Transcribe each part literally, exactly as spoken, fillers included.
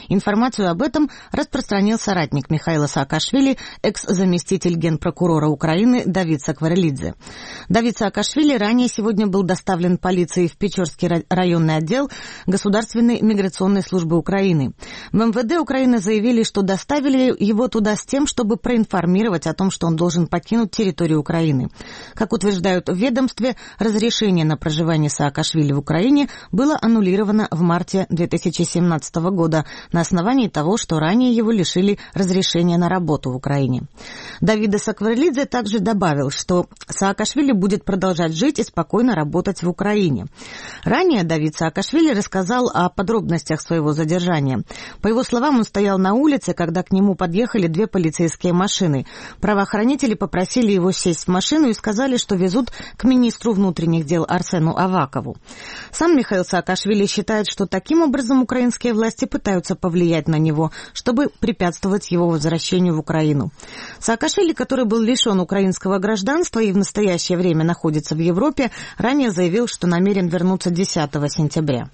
Информацию об этом распространил соратник Михаила Саакашвили, экс-заместитель генпрокурора Украины Давид Сакварелидзе. Давид Саакашвили ранее сегодня был доставлен полицией в Печорский районный отдел Государственной миграционной службы Украины. В эм вэ дэ Украины заявили, что доставили его туда с тем, чтобы проинформировать о том, что он должен покинуть территорию Украины. Как утверждают в ведомстве, разрешение на проживание Саакашвили в Украине было аннулировано в марте две тысячи семнадцатого года на основании того, что ранее его лишили разрешения на работу в Украине. Давид Сакварелидзе также добавил, что Саакашвили будет продолжать жить и спокойно работать в Украине. Ранее Давид Саакашвили рассказал о подробностях своего задержания. По его словам, он стоял на улице, когда к нему подъехали две полицейские машины. Правоохранители попросили его сесть в машину и сказали, что везут к министру внутренних дел Арсену Авакову. Сам Михаил Саакашвили считает, что таким образом украинские власти пытаются повлиять на него, чтобы препятствовать его возвращению в Украину. Саакашвили, который был лишен украинского гражданства и в настоящее время находится в Европе, ранее заявил, что намерен вернуться десятого сентября.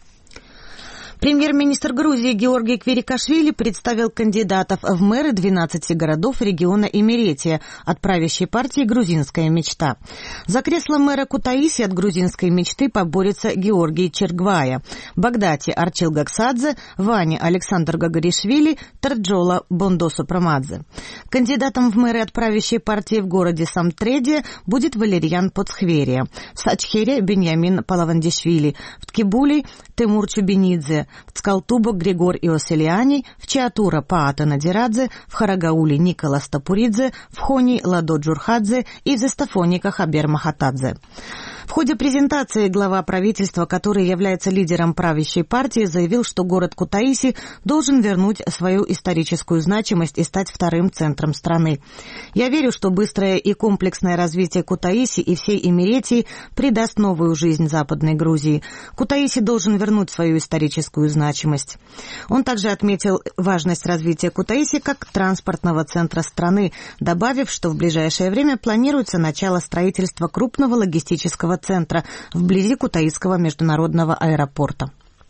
Премьер-министр Грузии Георгий Квирикашвили представил кандидатов в мэры двенадцати городов региона Имеретия от правящей партии «Грузинская мечта». За кресло мэра Кутаиси от «Грузинской мечты» поборется Георгий Чергвая, Багдати Арчил Гаксадзе, Ваня Александр Гагаришвили, Тарджола Бондосу Прамадзе. Кандидатом в мэры от правящей партии в городе Самтреде будет Валерьян Поцхверия, в Сачхере Беньямин Палавандишвили, в Ткибуле Тимур Чубинидзе, в Цкалтубо Григор Иоселиани, в Чиатура Паата Надирадзе, в Харагауле Никола Стапуридзе, в Хони Ладо Джурхадзе и в Застафонике Хабер Махатадзе. В ходе презентации глава правительства, который является лидером правящей партии, заявил, что город Кутаиси должен вернуть свою историческую значимость и стать вторым центром страны. «Я верю, что быстрое и комплексное развитие Кутаиси и всей Имеретии придаст новую жизнь Западной Грузии. Кутаиси должен вернуть свою историческую значимость». Он также отметил важность развития Кутаиси как транспортного центра страны, добавив, что в ближайшее время планируется начало строительства крупного логистического центра вблизи Кутаисского международного аэропорта.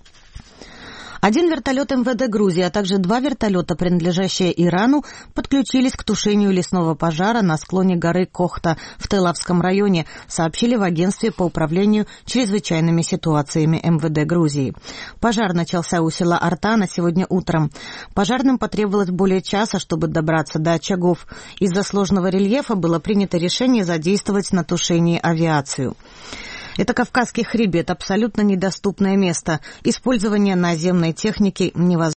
Один вертолет эм вэ дэ Грузии, а также два вертолета, принадлежащие Ирану, подключились к тушению лесного пожара на склоне горы Кохта в Тылавском районе, сообщили в агентстве по управлению чрезвычайными ситуациями эм вэ дэ Грузии. Пожар начался у села Артана сегодня утром. Пожарным потребовалось более часа, чтобы добраться до очагов. Из-за сложного рельефа было принято решение задействовать на тушении авиацию. Это Кавказский хребет, абсолютно недоступное место. Использование наземной техники невозможно.